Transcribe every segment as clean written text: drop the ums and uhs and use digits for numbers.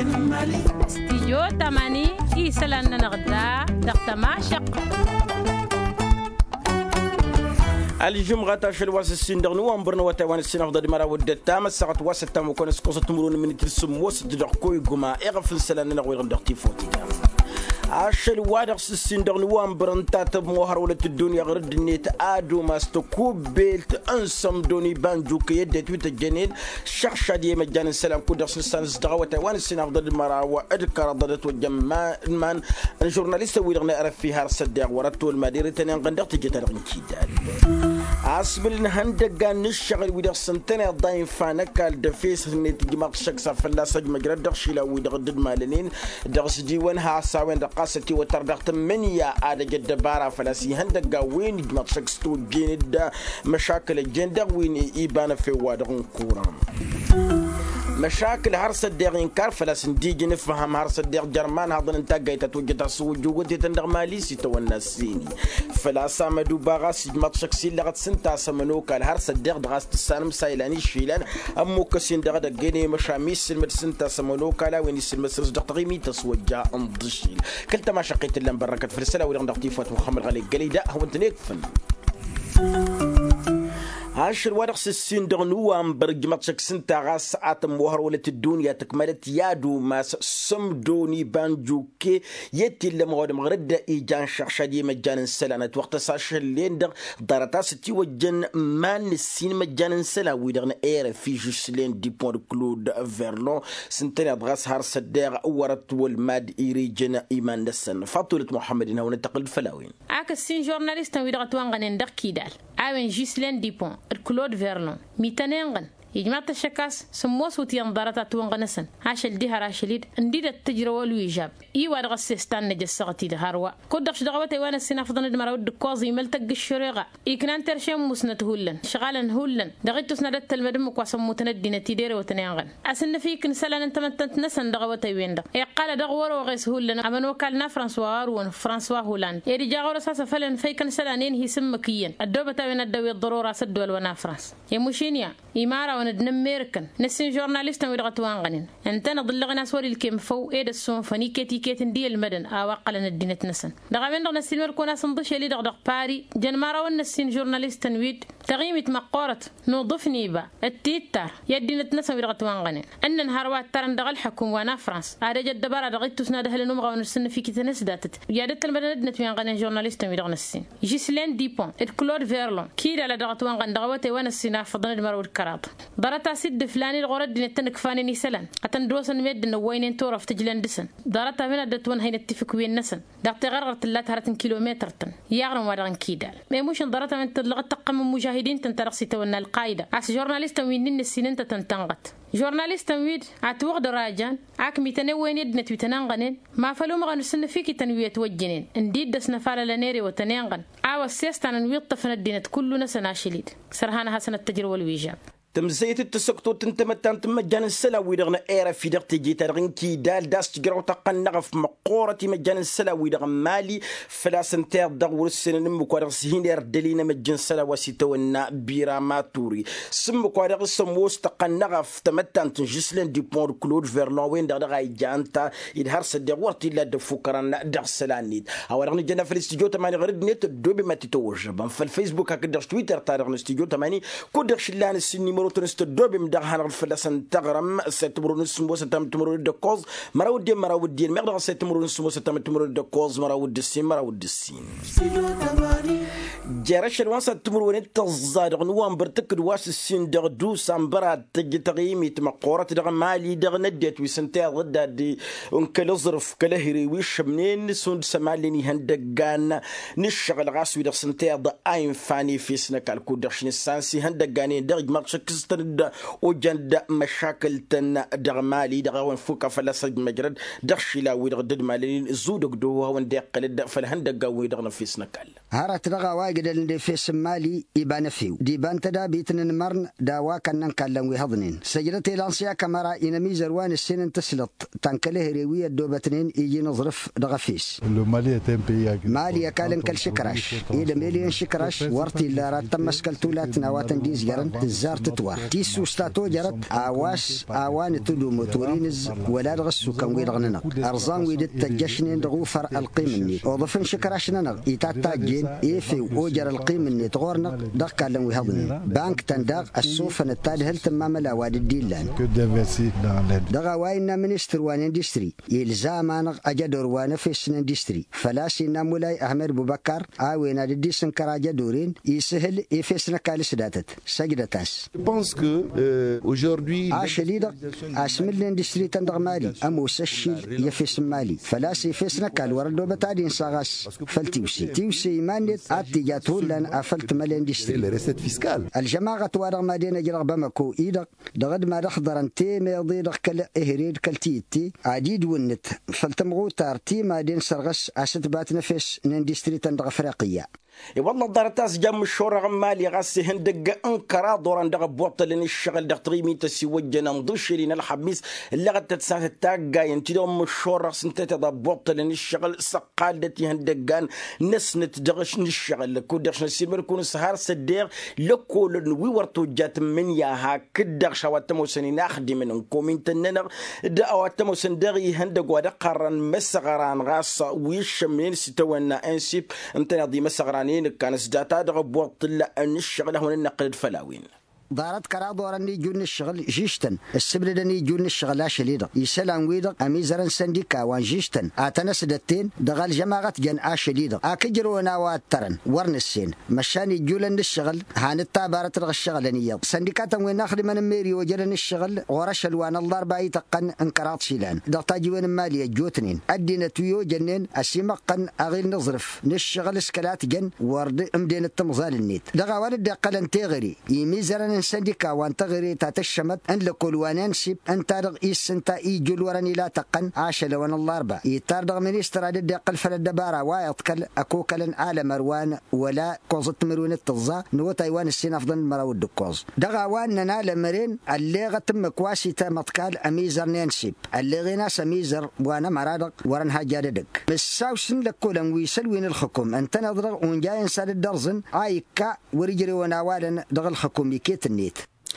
استيجو تماني إيسلان نغدا دقتما الجمعة تاشل واس السندر نوامبر نواتوان السنة فضل مرا ودتا مسقط واس التام وكون سكوس تمرون من ترسم واس تدقوي جماعة إغفل السلام نغوي غندقتي فوتي عشل وادق السندر نوامبر انتات بموهر ولت الدنيا غرد نيت آدو ماستكوب بيلت أنسم دوني بانجو كيدة تويت الجنين شخص دي مجان السلام كودر سنسان صدقوة وان السنة فضل مرا وأذكر ضدت وجمان الجورناليست ويرغنا أعرف فيها الصدق ورتو المدير تاني غندقتي جتر غنكيدال عصبل هندقان الشغل ويدغ سنتين ضاين فانك الدفيس نيت جماق شخصا فلا سج مجرد دخشيلا ويدغ ضد مالنين دغس ديوانها عصاوين دقاستي وتردغت منيا عاد جد بارا فلاسي هندقا وين جماق شخص تو جيند مشاكل الجندق وين إيبان في وادغن كورام مشاكل هرس الديغين كارفلا سنديجي نفهم هرس الديغ جرمان هذا انتاجي تتوجد سوج وجودي تندغ ماليسي تو الناسيني فلا سامدو باغاس جماط شخصي لغت سنتا سمنوكا الهرس الديغ دغاس تسانم سايلاني شيلان امو كسين دغ دغيني مشاميس المدسنتا سمنوكا لا وين يسمسرز دغتغيمي تسوجا انضشيل كلت ما شقيت الا بركت في السلا ولغ دغتيفات محمد غالي قليدا هو انت نيكفن عشر ورق سين دغنوام برجمات شكسن تاغاس عتم وهر ولت الدنيا تكملت يادو ماس سمدوني بانجوكي يتي لما غد مغرد إيجان شخشادي مجان سلانة وقت ساشر لين دغ دارتا ستي وجن مان السين مجان سلا ويدغن اير في جوسلين دي بون كلود فيرلون سنتين دغاس هار صداغ ورت والماد إيريجن إيمان دسن فاطولة محمد هنا ونتقل فلاوين عاك السين جورناليست ويدغ توانغن ندق كيدال عاوين جوسلين دي بون كلود فيرلون ميتانينغن يجمع الشكاس سموس وتيان ضارتا توانغنسن عاشل دي هراشليد انديد التجربة والويجاب ايوا دغ السيستان نجسغتي دهاروا كودخش دغوتي وانا السنة فضن دمرا ود كوزي ملتق الشريغة يكنان ترشم مسنت هولن شغالا هولن دغيتو سندت المدم كواسم متندي نتيدير وتنيانغن اسن فيك نسالن انت متنت نسن دغوتي وين دغ قال دغ ورو غيس هولن امن وكالنا فرانسوا ارون فرانسوا هولان يدي جاغور اساس فلن فيك نسالانين هي سمكيين الدوبه وين الدوي الضروره سدول ونا فرانس يا مشينيا إمارة وندنميركن نسين جورناليست ويدغتوان غنين انت نضلغنا سوري الكيم فو ايد السون فني كيتي كيتن دي المدن اواقل ندينت نسن دغامن دغ نسين مركونا سندش يلي دغ باري جنمارة ونسين جورناليست ويد تغيمت مقورت نوظفني با التيتار يدينت نسن ويدغتوان غنين ان نهاروات ترن دغ الحكم وانا فرانس هذا جد دبارة دغيتو سنا دهل نمغا ونسن في كيتنس داتت يادت المدن ندنت وين غنين جورناليست ويدغ نسين جيسلين ديبون كلود فيرلون كيدا لا دغتوان غن دغوتي وانا السنا فضل دمر دارتا سد فلاني الغرد دين تنكفاني نسلان قتن دوسن ميد وين تورف تجلن دسن دارتا من دتون هين اتفق وين نسن دقت غرغرت لا تهرتن كيلومتر تن يغرم ودان كيدال ما موش دارتا من تلغت تقم مجاهدين تنترقسي تونا القايده اس جورناليست وين السنين تنتنغت جورناليست ويد عتوغ دراجان عك ميتنوين يدنت وتنانغنين ما فلو مغن سن فيك تنويه وجنين انديد دسنا فال لنيري وتنانغن عاو السيستان نويط طفنا الدينت كلنا سناشليد سرهانها سنه التجربه والويجاب تمزيت التسكتو تنتمتان تمجان السلاوي دغنا ايرا في دغتي جيتارغن كي دال داس تجرو تقنغف مقورة مجان السلاوي دغ مالي فلاسنتير دغور السنن مكوارغ سهينير دلينا مجان سلاوي سيتونا بيرا ماتوري سم مكوارغ سموس تقنغف تمتان تنجسلن دي بون كلود فيرلون وين دغ جانتا يدهرس دغورتي لا دفكران دغ سلانيد اوارغن جنا في الاستوديو تماني غرد نيت دوبي ما تتوجب في الفيسبوك هكذا تويتر تاريخ الاستوديو تماني كودغ شلان السني تنست دوبي مدغان فلسن تغرم ستمرون سمو ستم تمرون دكوز مراود دين مغدغ ستمرون سمو ستم تمرون دكوز مراود السين جرش الوان ستمرون تزاد غنوان برتك دواس السين دغ دو سامبرا تجتغيمي تمقورة دغ مالي دغ نديت وسنتي غدا دي انكل ظرف كلهري ويش منين سند سماليني هندغان نشغل غاسوي دغ سنتي ض اين فاني في سنك الكودرش نسانسي هندغاني دغ مارشك تستند وجند مشاكل تن دغمالي دغون فوكا فلا سج مجرد دغشلا ويدغد مالين زودك دو وان دقل فالهند قوي دغنا في سنكال هارت دغا واجد اللي في سمالي يبان فيو دي بان تدا بيتن مرن داوا كنن كلن وهضنين سجلتي لانسيا كاميرا انمي زروان السنن تسلط تنكله ريويه دوبتنين يجي نظرف دغفيس مالي كالن كل شكراش الى مليون شكراش ورتي لا تم مسكلتولات نواتن ديز جرن زارت تتوار تيسو ستاتو جرت آواس آوان تدو موتورينز ولا رغسو كان ويرغننا أرزان ويدت تجشنين دغوفر القيمني وضفن شكراشنا إيتاتا جين إيفي وجر القيمني تغورنا دقا لن ويهضني بانك تنداغ السوفن التالي هل تمام الأواد الديلان دغا واينا منستر وان اندستري يلزامانغ أجدور وانا فيسن اندستري فلاسينا مولاي أحمد بوبكر آوينا ديسن كراجة دورين يسهل يفيسنا كالس داتت سجدتاس عاشليدق اسمل الاندستري تندغ مالي أمو سشيل يفيس مالي فلاسي فيسنا كال وردو بتادين ساغاس فالتيوسي مانت اتجاتو لان أفلت مال اندستري الجماعة توارغ مدينة جرغ بمكو إيدق دغد ما رخضر انتي ميضي دغ كال إهريد كالتيتي عديد ونت فالتمغو تارتي مادين سرغس أسد بات نفس الاندستري تندغ فريقية والله دارتاس جام الشورى غمالي غاسي هندق انكرا دوران دغ بوطلين الشغل دغ تريمي تسيوجنا نضش لنا الحميس اللي غد تسات التاقا ينتدوم الشورى سنتات دغ بوطلين الشغل سقالتي هندقان نسنت دغش الشغل كودغش نسيمر كون سهار سدير لكل ويورتو جات من ياها كدغ شواتمو سنين اخدي من كومين تننغ داواتمو سندغي هندق ودقران مسغران غاص ويش من ستوانا انسيب انتنا دي مسغران كان سداتا دغبوط طلع ان الشغل هون النقل الفلاوين دارت كرا دورني جون الشغل جيشتن السبردني جون الشغل لا شليدق يسلان ويدق اميزرن سنديكا وان جيشتن اتنا سدتين دغال جماعه جن اشليدق اكجرونا واترن ورنسين مشاني جولن الشغل هانتا بارت الشغل نيه سنديكات وين ناخذ من ميري وجرن الشغل ورش الوان الله باي تقن انقراض شيلان دقتاجي وين ماليه جوتنين ادينا تويو جنين اسيمقن اغيل نظرف نشغل سكلات جن ورد امدين التمظال النيت دغا ولد قلن تغري يميزرن سنديكا وان تغري تاتشمت ان لكل واننسب ان تارغ إيسنتا إيجول وراني لا تقن عاشل وان الله أربع يتارغ منيستر عدد يقل فلدبارة وايطكل أكوكل على مروان ولا قوزت مروان التظا نو تايوان السين أفضل مراود القوز دغا وان ننال مرين اللي غتم كواسي تامتكال أميزر ننسب اللي غينا سميزر وانا مرادق ورنها جاددك مساوسن لكل ويسلوين الحكم انت نضرغ ونجاين سال الدرزن آيكا ورجري وناوالا دغ الحكم يكيت النيت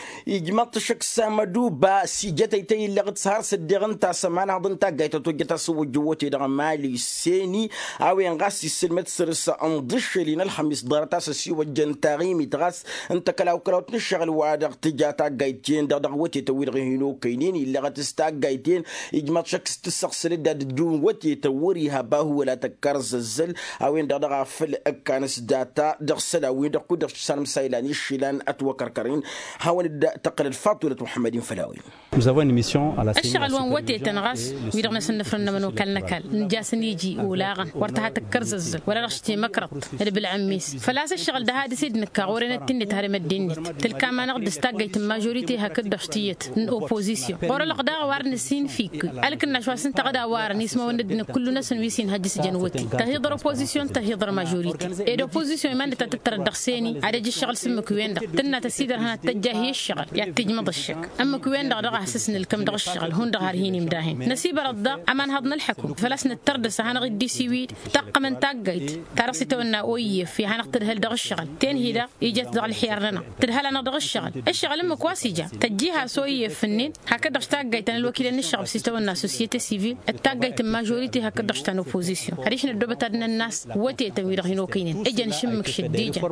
يجمط شك سامدو با سيجتي تي اللي قد سهر سدغن تا سمانا ضن تا جايتو توجتا سو جوتي دغ مالي سيني او ينغاسي سلمت سرس انضش لينا الخميس دارتا سي وجن تاغيمي تغاس انت كلاو كلاو تنشغل وادغ تجاتا جايتين دغ وتي توير غينو كاينين اللي قد استا جايتين يجمط شك تسخسل داد دون وتي توريها با هو لا تكرز الزل او دغ فل كانس داتا دغ سلاوي دغ كو دغ سالم سايلاني شيلان اتوكركرين تقل الفاطولة محمد فلاوي. الشغل وان وتي تنغاس ويرغنا سنفرنا من وكلنا كال نجاسن يجي ولاغا ورتها تكرز الزل ولا رشتي مكرط اللي بالعميس فلاس الشغل ده هذا سيد نكا ورينا التني تهرم الدين تلك ما نقد استاجيت ماجوريتي هكذا شتيت اوبوزيسيون ورا القضاء وارن السين فيك قالك الناس واسن تقدا وارن اسمه ندن كل ناس ويسين هجس جنوتي تهيضر اوبوزيسيون تهيضر ماجوريتي اي اوبوزيسيون ما انت تتردخ سيني على الشغل سمك وين تنا تسيدر هنا تجاهي الشغل يتجي مضى الشك اما كوين دغ حسسن الكم دغ الشغل هون دغ هيني مداهن نسيب رضا امان هضنا الحكم فلسنا التردس هنا غدي سيويد تق من تاقيت ترسي تونا اوي في هنقتل هل دغ الشغل تين هيدا يجت دغ الحيار لنا تدهل انا دغ الشغل اما كواسيجا تجيها سويه فنين هكذا تاقيت انا الوكيل ان الشغل سيتونا سوسيتي سيفيل التاقيت ماجوريتي هكذا شتان اوبوزيسيون هريش ندوب تاعنا الناس وتي تمويل هينو كاينين اجا نشمك شديجه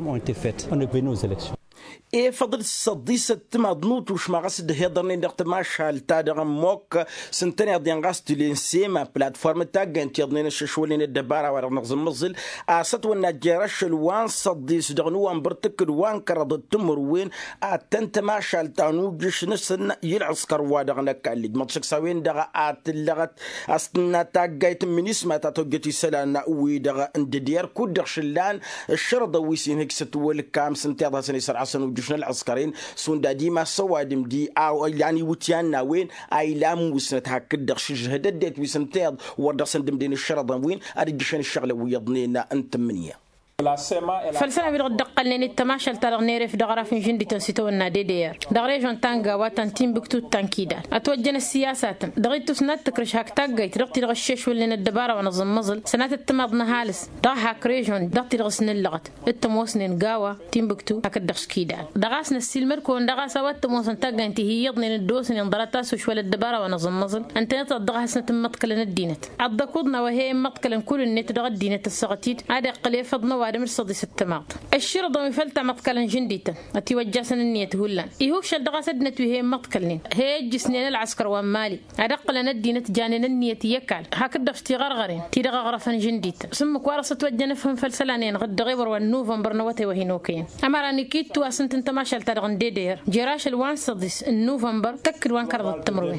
ايه فضل الصديسة تما ضنوت وش ما غسد هيضرني دقت ما شال تادغ موك سنتني ديان غاست لينسيما بلاتفورم تاغ انت يضنين الششولين الدبارة ورا نغزم مزل اسط والنجارش الوان صديس دغنوان برتك الوان كرض التمر وين اتنت ما شال تانو جش نسن يلعسكر وادغنك اللي مطشك ساوين دغ اتلغت استنا تاغيت منيسما تاتوجتي سلانا وي دغ اند ديار كودغ شلان الشرط ويسين هيك ستول كام سنتي سني سرعه وجشنا العسكرين سوندا ديما سوادم دي او يعني وتيانا وين اي لام وسنت هكذا شجهدت ويسنتيض ورد سندم دين الشرط وين ارجشن الشغله ويضنينا انت منيه فلسنا بيرد دقل لين التماشى الترغنير في دغرا في جندي تنسيتو النادي دير دغري جون تانغا واتنتين بكتو تانكيدا اتوجن السياسات دغيتو سنات تكرش هاك تاغيت رقتي الغشيش ولين الدباره ونظم مزل سنات التماض نهالس دغ هاك ريجون دغتي الغسن اللغت التموسنين قاوا تيمبكتو هاك الدغش كيدا دغاسنا السيلمر كون دغاسا واتموسن تاغا انت هي يضني الدوسن ينضرتاس وشوال الدباره ونظم مزل انت دغها سنه متكلن الدينت عضكودنا وهي متكلن كل النت دغ الدينت السغتيد هذا قليل فضنا مرصدي ستماط الشرطة مفلتة مطكلا جنديتا أتي وجاسن النية هلا إيهوك شل دغاسدنا توهي مطكلين هي جسنين العسكر ومالي أدق لنا الدينة جانين النية يكال هكذا اشتي غرغرين تيدا غرفا جنديتا سمك وارصة وجنا فهم فلسلانين غد غيبر والنوفمبر نوتي وهينوكين أما راني كيت تواسنت انت ما شلت رغن دير جراش الوان صديس النوفمبر تكل وان كرض التمروين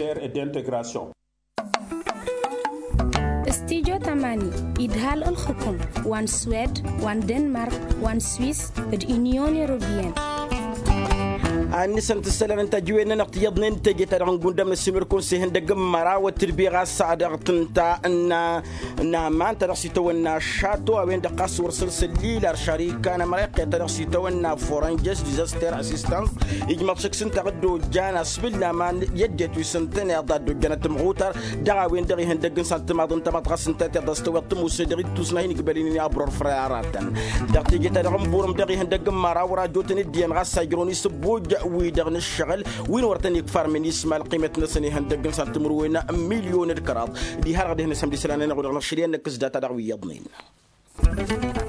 استيجو تماني إدهال الحكم وان سويد وان دنمارك وان سويس اليونيون يوروبيان النسان تسلم انت جوينا نقتيض ننتجي ترى قدام السمير كونسي هندق مرا والتربيه السعاده تنتا ان ما انت رسيتو ان شاتو وين دقاس ورسل ليلر شريكه انا مريق ترسيتو ان فورنجس ديزاستر اسيستانس يجمع شخصن تغدو جانا سبلنا ما يدت سنتين ضد جنة مغوتر دغا وين دغي هندق سنت ما ضنت ما تغسن تدستو وقتم وسدري توسناين قبليني ابرر فراراتن دقتي جيت رغم دغي هندق مرا ورا جوتني ديان غاسا يجروني سبوج ويدغن الشغل وين ورتني يكفر من اسم القيمة نسني هندق سنتمر وين مليون الكراض دي هرغد هنا سمدي سلانين نقول نشرين نكز داتا دعوي يضنين